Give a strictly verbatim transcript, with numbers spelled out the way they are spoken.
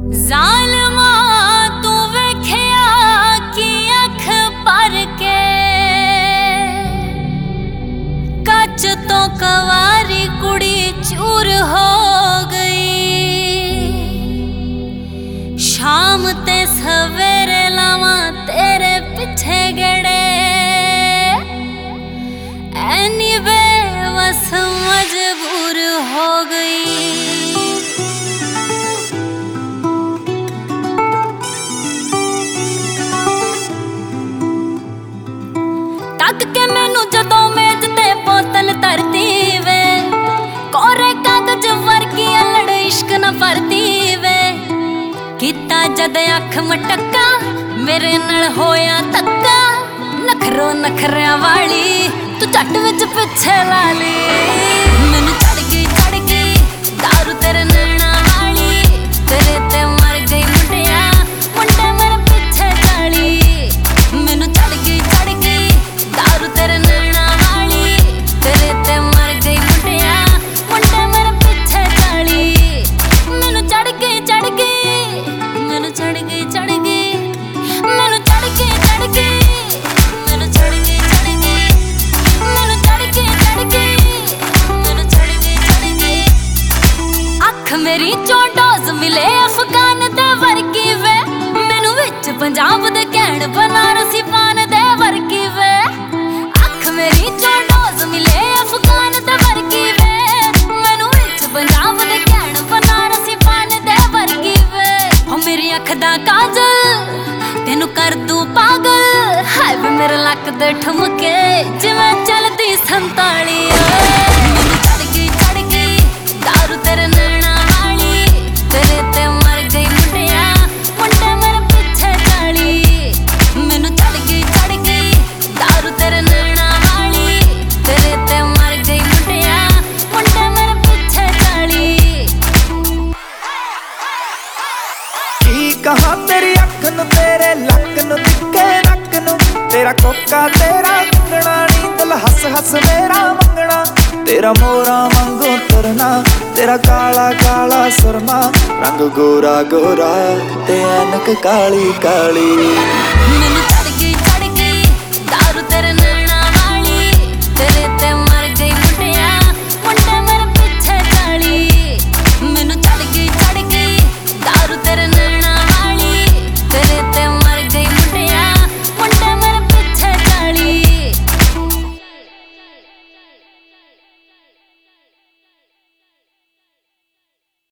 ਜ਼ਾਲਮਾ ਤੂੰ ਵੇਖਿਆ ਕਿ ਅੱਖ ਭਰ ਕੇ ਕੱਚ ਤੋਂ ਕਵਾਰੀ ਕੁੜੀ ਚੂਰ ਹੋ ਗਈ। ਸ਼ਾਮ ਤੇ ਸਵੇਰੇ ਲਾਵਾਂ ਤੇਰੇ ਪਿੱਛੇ ਗੜੇ ਐਨੀ ਬੇਵਸ ਮਜਬੂਰ ਹੋ ਗਈ। ਤੱਕ ਕੇ ਮੈਨੂੰ ਜਦੋਂ ਮੇਜ਼ ਤੇ ਬੋਤਲ ਧਰਤੀ ਵੇ ਕੋਰੇ ਕਾਗਜ਼ ਵਰਗੀ ਅਲੜ ਇਸ਼ਕ ਨਾ ਭਰਦੀ ਵੇ। ਕੀਤਾ ਜਦ ਅੱਖ ਮਟਕਾ ਮੇਰੇ ਨਾਲ ਹੋਇਆ ਧੱਕਾ ਨਖਰੋ ਨਖਰਿਆਂ ਵਾਲੀ ਤੂੰ ਝੱਟ ਵਿੱਚ ਪਿੱਛੇ ਲਾ ਲਈ। ਮੈਨੂੰ ਚੜ ਗਈ ਚੜ ਗਈ ਦਾਰੂ ਤੇਰੇ ਨੈਣਾ ਵਾਲੀ ਤੇਰੇ ਤੇ ਮਰ ਗਈ ਮੁੰਡਿਆ ਮੁੰਡੇ ਮੇਰੇ ਪਿੱਛੇ ਚਾਲੀ। ਮੈਨੂੰ ਚੜ ਗਈ ਚੜ ਗਈ ਦਾਰੂ ਤੇਰੇ ਨੈਣਾ ਵਾਲੀ ਤੇਰੇ ਤੇ ਮਰ ਗਈ ਮੁੰਡਿਆ ਮੁੰਡੇ ਮੇਰੇ ਪਿੱਛੇ ਚਾਲੀ। ਮੈਨੂੰ ਚੜ ਗਈ ਚੜ ਗਈ ਮੈਨੂੰ ਚੜ ਗਈ ਚੜ ਗਈ ਮੈਨੂੰ ਚੜ ਗਈ ਚੜ ਗਈ ਮੈਨੂੰ ਚੜ ਗਈ ਚੜ ਗਈ ਮੈਨੂੰ ਚੜ ਗਈ ਚੜ ਗਈ ਮੈਨੂੰ ਚੜ ਗਈ ਚੜ ਗਈ। ਅੱਖ ਮੇਰੀ ਚੋਂ ਡੋਜ਼ ਮਿਲੇ ਅਫਗਾਨ ਦੇ ਵਰਗੀ ਵੇ ਮੈਨੂੰ ਵਿੱਚ ਪੰਜਾਬ ਦੇ ਕਹਿਣ ਬਨਾਰਸੀ ਪਾਨ ਦੇ ਵਰਗੀ ਵੇ। ਅੱਖ ਮੇਰੀ ਚੋਂ ਡੋਜ਼ ਮਿਲੇ ਅਫਗਾਨ ਦੇ ਵਰਗੀ ਵੇ ਮੈਨੂੰ ਵਿੱਚ ਪੰਜਾਬ ਦੇ ਕਹਿਣ ਬਨਾਰਸੀ ਪਾਨ ਦੇ ਵਰਗੀ ਵੇ। ਹੋ ਮੇਰੀ ਅੱਖ ਦਾ ਕਾਜਲ ਤੈਨੂੰ ਕਰ ਦੂ ਪਾਗਲ ਹਾਏ ਵੇ ਮੇਰੇ ਲੱਕ ਦੇ ਠੁਮਕੇ ਜਿਵੇਂ ਚੱਲਦੀ ਸੰਤਾਲੀ। ਮੈਨੂੰ ਚੜ ਗਈ ਚੜ ਗਈ ਦਾਰੂ ਤੇਰੇ ਨੈਣਾ ਵਾਲੀ ਤੇਰੇ ਤੇ ਮਰ ਗਈ ਮੁੰਡਿਆ ਮੁੰਡੇ ਮੇਰੇ ਪਿੱਛੇ ਚਾਲੀ। ਮੈਨੂੰ ਚੜ ਗਈ ਚੜ ਗਈ ਦਾਰੂ ਤੇਰੇ ਨੈਣਾ ਵਾਲੀ ਤੇਰੇ ਤੇ ਮਰ ਗਈ ਮੁੰਡਿਆ ਮੁੰਡੇ ਮੇਰੇ ਪਿੱਛੇ ਚਾਲੀ। ਕੀ ਕਹਾਂ ਤੇਰੀ ਅੱਖ ਨੂੰ ਤੇਰੇ ਲੱਕ ਨੂੰ ਤਿੱਖੇ ਨੱਕ ਨੂੰ ਤੇਰਾ ਕੋਕਾ ਤੇਰਾ ਕੰਗਣਾ ਨੀ ਦਿਲ ਹੱਸ ਹੱਸ ਮੇਰਾ ਮੰਗਣਾ ਤੇਰਾ ਮੋਰਾ ਵਾਂਗੂ ਤੁਰਨਾ ਤੇਰਾ ਕਾਲਾ ਕਾਲਾ ਸੁਰਮਾ ਰੰਗ ਗੋਰਾ ਗੋਰਾ ਤੇ ਐਨਕ ਕਾਲੀ ਕਾਲੀ।